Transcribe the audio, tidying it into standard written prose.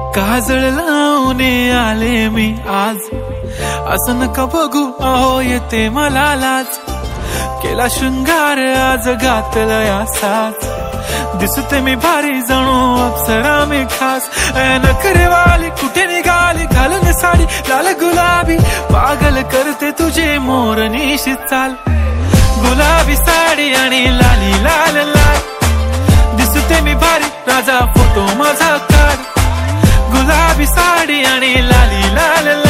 काजळ लावून आले मी आज, असं नका बघू अहो येते मला लाज. केला शृंगार आज घातला असाच, दिसते मी भारी जणू अप्सरा मी खास. नखरेवाली कुठे निघाली घालून साडी लाल गुलाबी, पागल करते तुझे मोरनीशी चाल. गुलाबी साडी आणि लाली लाल लाल, दिसते मी भारी राजा फोटो माझा काढ. गुलाबी साडी आणि लाली लाल लाल.